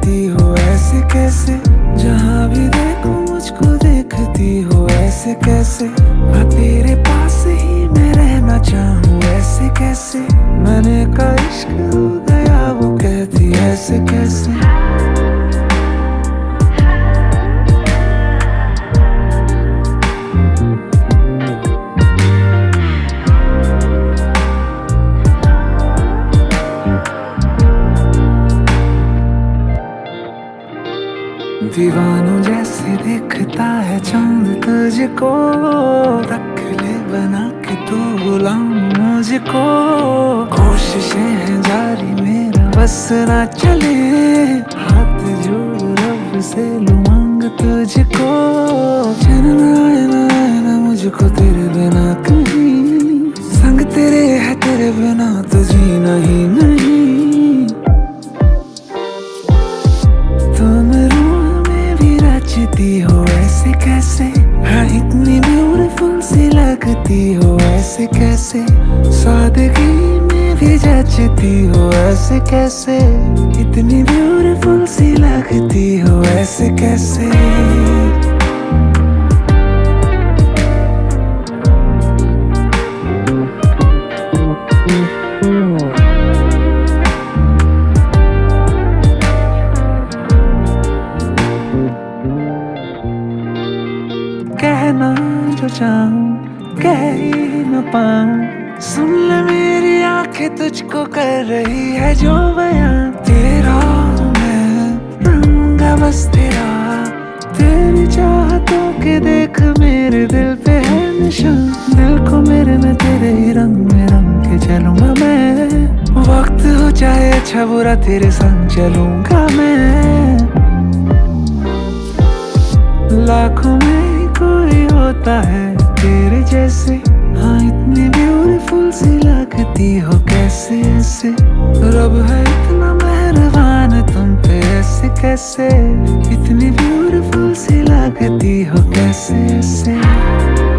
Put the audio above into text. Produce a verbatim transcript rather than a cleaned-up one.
लगती हो ऐसे कैसे, जहाँ भी देखो मुझको देखती हो ऐसे कैसे, मैं तेरे पास ही मैं रहना चाहूँ ऐसे कैसे, मैंने कहा इश्क हो गया वो कहती ऐसे कैसे। दीवानों जैसे दिखता है चांद तुझको, रख ले बना के तू गुलाम मुझको, कोशिशें हैं जारी मेरा बस ना चले, हाथ जोड़ रब से लूं मांग तुझको, चैन आए ना आए ना मुझको तेरे बिना कहीं, संग तेरे है तेरे बिना तो जीना ही नहीं, हो ऐसे कैसे, हाँ इतनी ब्यूटीफुल सी लगती हो ऐसे कैसे, सादगी में भी जचती हो ऐसे कैसे, इतनी ब्यूटीफुल सी लगती हो ऐसे कैसे। कहना जो चाहूं कह ही न पाऊं, सुन ले मेरी आंखें तुझको कर रही है जो बयां, तेरा मैं रहूंगा बस तेरा, तेरी चाहतों के देख मेरे दिल पे है निशान, दिल को मेरे में तेरे ही रंग में रंग के चलूंगा मैं, वक्त हो जाए अच्छा बुरा तेरे संग चलूंगा मैं, लाखों में कोई होता है तेरे जैसे, हाँ इतनी ब्यूटीफुल सी लगती हो कैसे ऐसे, रब है इतना मेहरबान तुम पे ऐसे कैसे, इतनी ब्यूटीफुल सी लगती हो कैसे ऐसे।